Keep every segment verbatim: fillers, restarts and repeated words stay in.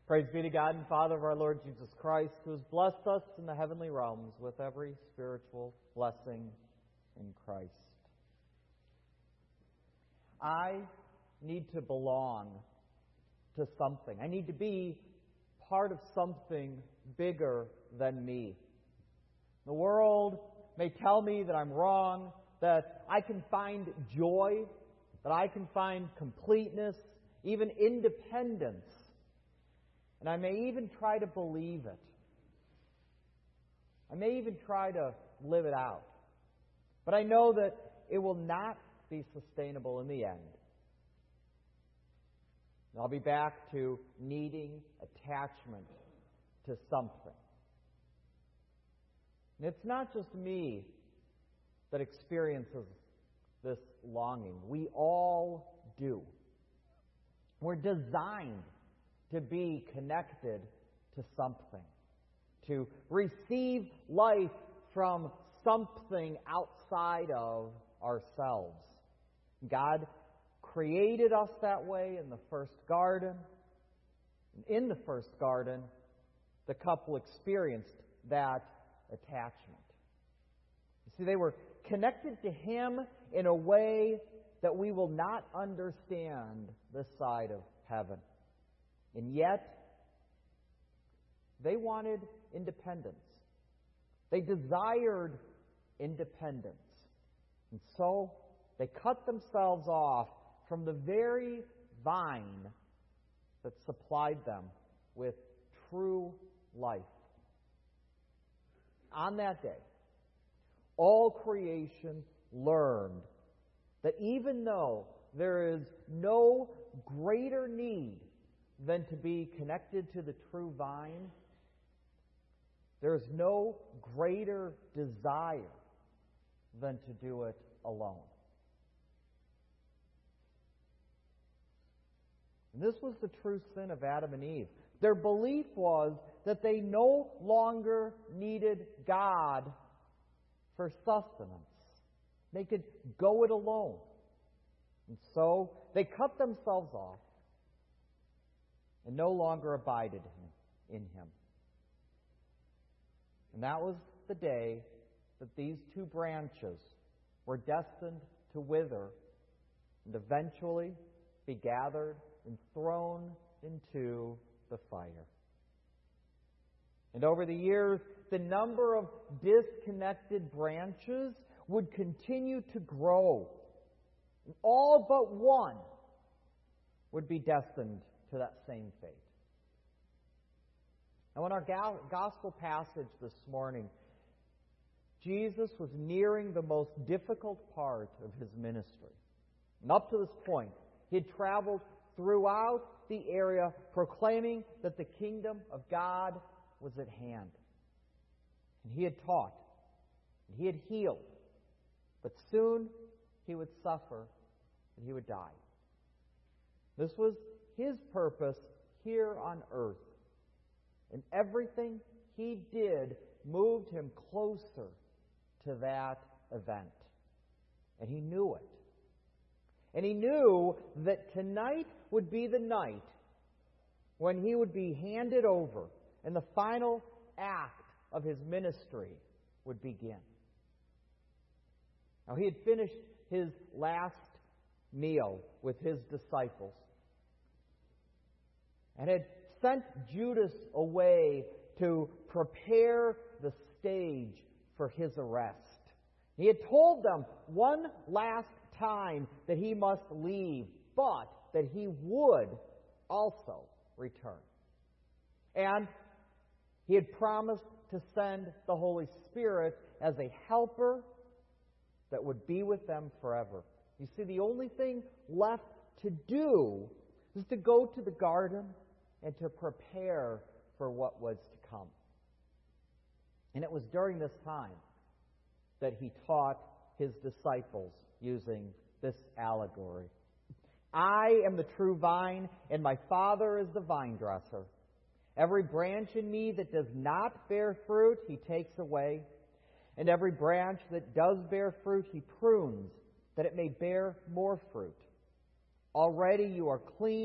Praise be to God and Father of our Lord Jesus Christ, who has blessed us in the heavenly realms with every spiritual blessing in Christ. I need to belong to something. I need to be part of something bigger than me. The world may tell me that I'm wrong, that I can find joy, that I can find completeness, even independence. And I may even try to believe it. I may even try to live it out. But I know that it will not be sustainable in the end. And I'll be back to needing attachment to something. And it's not just me that experiences this longing. We all do. We're designed to be connected to something, to receive life from something outside of ourselves. God created us that way in the first garden. In the first garden, the couple experienced that attachment. You see, they were connected to Him in a way that we will not understand this side of heaven. And yet, they wanted independence. They desired independence. And so, they cut themselves off from the very vine that supplied them with true life. On that day, all creation learned that even though there is no greater need than to be connected to the true vine, there is no greater desire than to do it alone. And this was the true sin of Adam and Eve. Their belief was that they no longer needed God for sustenance. They could go it alone. And so they cut themselves off and no longer abided in Him. And that was the day that these two branches were destined to wither and eventually be gathered and thrown into the fire. And over the years, the number of disconnected branches would continue to grow. And all but one would be destined to that same fate. Now, in our gospel passage this morning, Jesus was nearing the most difficult part of His ministry. And up to this point, He had traveled throughout the area proclaiming that the kingdom of God was at hand. And He had taught, and He had healed, but soon He would suffer and He would die. This was His purpose here on earth. And everything He did moved Him closer to that event. And He knew it. And He knew that tonight would be the night when He would be handed over and the final act of His ministry would begin. Now, He had finished His last meal with His disciples and had sent Judas away to prepare the stage for His arrest. He had told them one last time that He must leave, but that He would also return. And He had promised to send the Holy Spirit as a helper that would be with them forever. You see, the only thing left to do is to go to the garden and to prepare for what was to come. And it was during this time that He taught His disciples using this allegory. I am the true vine, and my Father is the vine dresser. Every branch in me that does not bear fruit, He takes away. And every branch that does bear fruit, He prunes, that it may bear more fruit. Already you are clean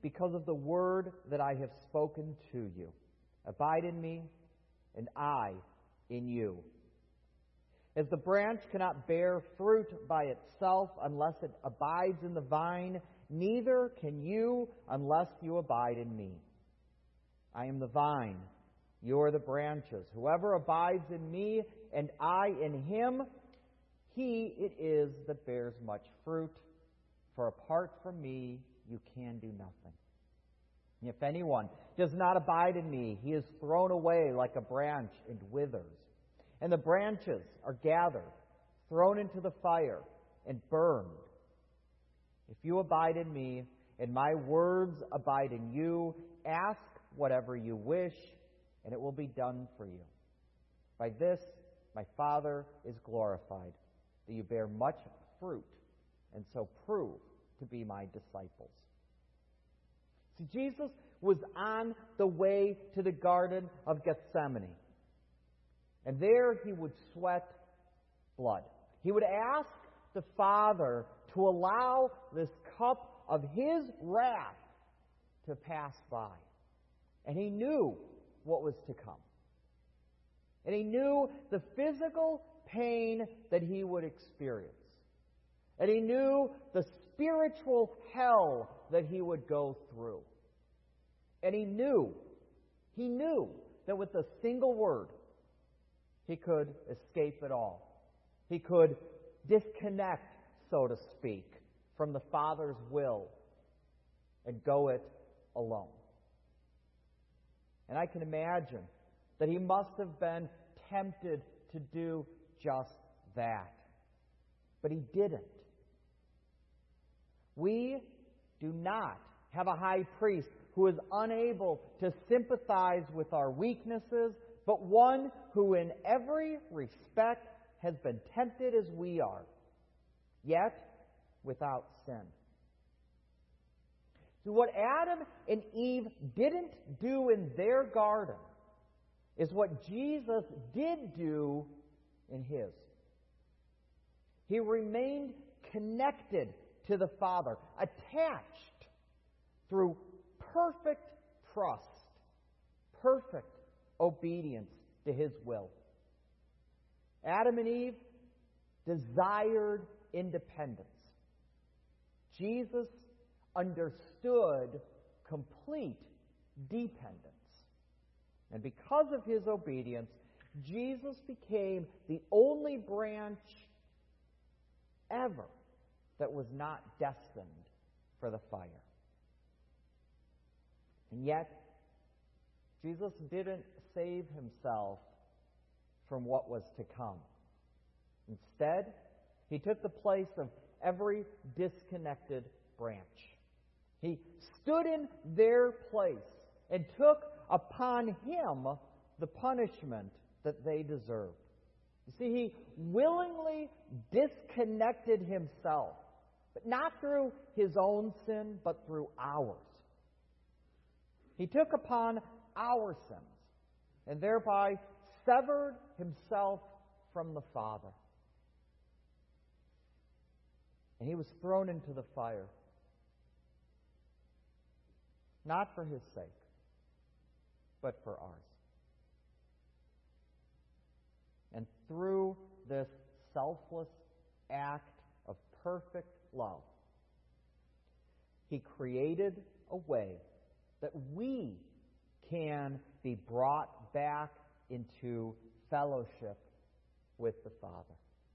because of the word that I have spoken to you. Abide in me, and I in you. As the branch cannot bear fruit by itself unless it abides in the vine, neither can you unless you abide in me. I am the vine, you are the branches. Whoever abides in me and I in him, he it is that bears much fruit. For apart from me, you can do nothing. If anyone does not abide in me, he is thrown away like a branch and withers. And the branches are gathered, thrown into the fire, and burned. If you abide in me, and my words abide in you, ask whatever you wish, and it will be done for you. By this my Father is glorified, that you bear much fruit, and so prove to be my disciples. See, Jesus was on the way to the Garden of Gethsemane. And there he would sweat blood. He would ask the Father to allow this cup of his wrath to pass by. And he knew what was to come. And he knew the physical pain that he would experience. And he knew the spiritual hell that he would go through. And he knew, he knew that with a single word, he could escape it all. He could disconnect, so to speak, from the Father's will and go it alone. And I can imagine that he must have been tempted to do just that. But he didn't. We do not have a high priest who is unable to sympathize with our weaknesses, but one who in every respect has been tempted as we are, yet without sin. So what Adam and Eve didn't do in their garden is what Jesus did do in his. He remained connected to the Father, attached through perfect trust, perfect obedience to his will. Adam and Eve desired independence. Jesus understood complete dependence. And because of his obedience, Jesus became the only branch ever that was not destined for the fire. And yet, Jesus didn't save himself from what was to come. Instead, he took the place of every disconnected branch. He stood in their place and took upon him the punishment that they deserved. You see, he willingly disconnected himself, but not through his own sin, but through ours. He took upon our sins and thereby severed himself from the Father. And he was thrown into the fire, not for his sake, but for ours. And through this selfless act of perfect love, he created a way that we can be brought back into fellowship with the Father.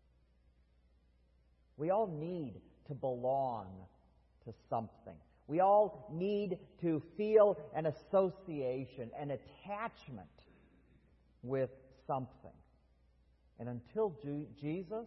We all need to belong to something. We all need to feel an association, an attachment with something. And until Ju- Jesus,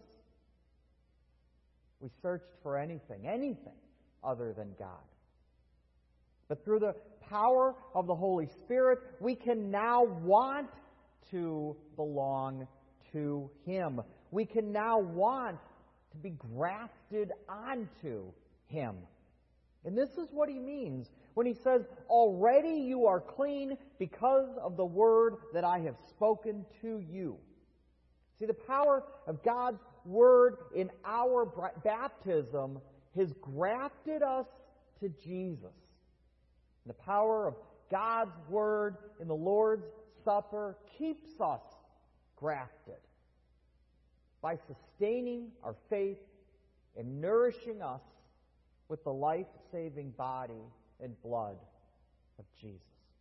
we searched for anything, anything other than God. But through the power of the Holy Spirit, we can now want to belong to him. We can now want to be grafted onto him. And this is what he means when he says, already you are clean because of the word that I have spoken to you. See, the power of God's word in our baptism has grafted us to Jesus. The power of God's Word in the Lord's Supper keeps us grafted by sustaining our faith and nourishing us with the life-saving body and blood of Jesus.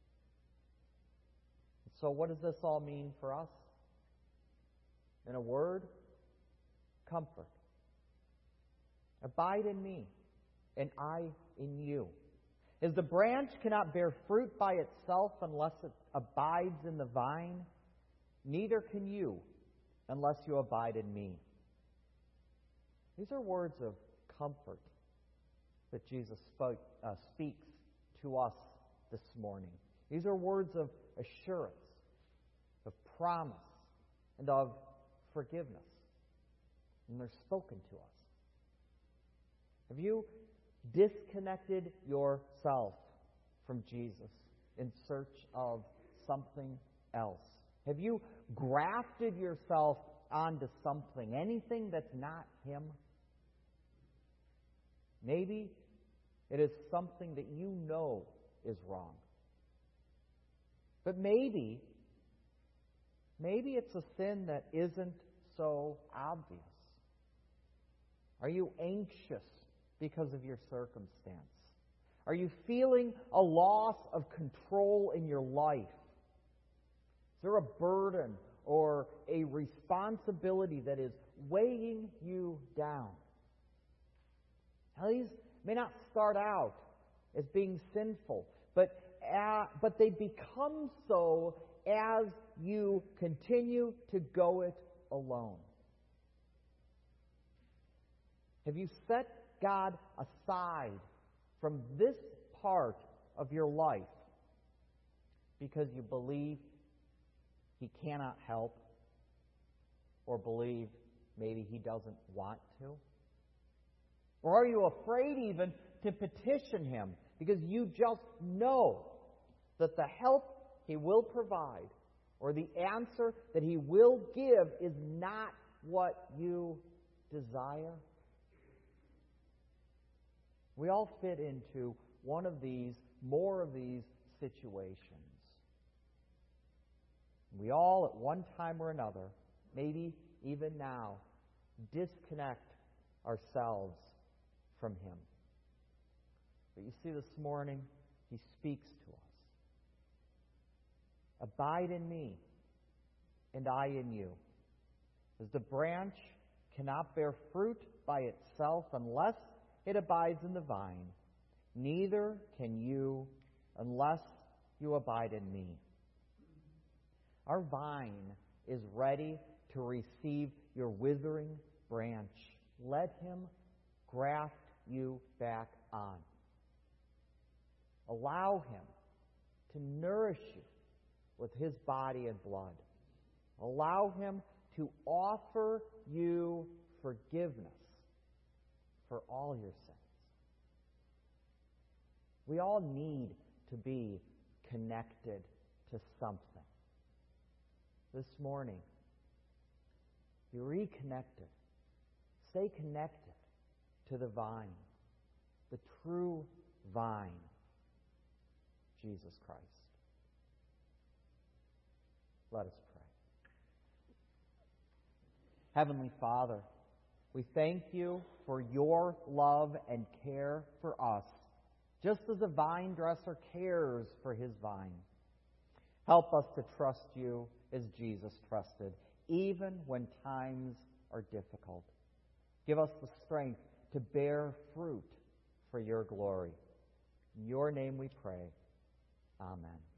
So what does this all mean for us? In a word, comfort. Abide in me, and I in you. As the branch cannot bear fruit by itself unless it abides in the vine, neither can you unless you abide in me. These are words of comfort that Jesus spoke, uh, speaks to us this morning. These are words of assurance, of promise, and of forgiveness. And they're spoken to us. Have you disconnected yourself from Jesus in search of something else? Have you grafted yourself onto something, anything that's not Him? Maybe it is something that you know is wrong. But maybe, maybe it's a sin that isn't so obvious. Are you anxious because of your circumstance? Are you feeling a loss of control in your life? Is there a burden or a responsibility that is weighing you down? Now, these may not start out as being sinful, but uh, but they become so as you continue to go it alone. Have you set God aside from this part of your life because you believe He cannot help, or believe maybe He doesn't want to? Or are you afraid even to petition Him because you just know that the help He will provide or the answer that He will give is not what you desire? We all fit into one of these, more of these situations. We all, at one time or another, maybe even now, disconnect ourselves from Him. But you see, this morning, He speaks to us. Abide in me, and I in you. As the branch cannot bear fruit by itself unless it abides in the vine, neither can you unless you abide in me. Our vine is ready to receive your withering branch. Let Him graft you back on. Allow Him to nourish you with His body and blood. Allow Him to offer you forgiveness for all your sins. We all need to be connected to something. This morning, be reconnected. Stay connected to the vine, the true vine, Jesus Christ. Let us pray. Heavenly Father, we thank You for Your love and care for us, just as a vine dresser cares for his vine. Help us to trust You as Jesus trusted, even when times are difficult. Give us the strength to bear fruit for Your glory. In Your name we pray. Amen.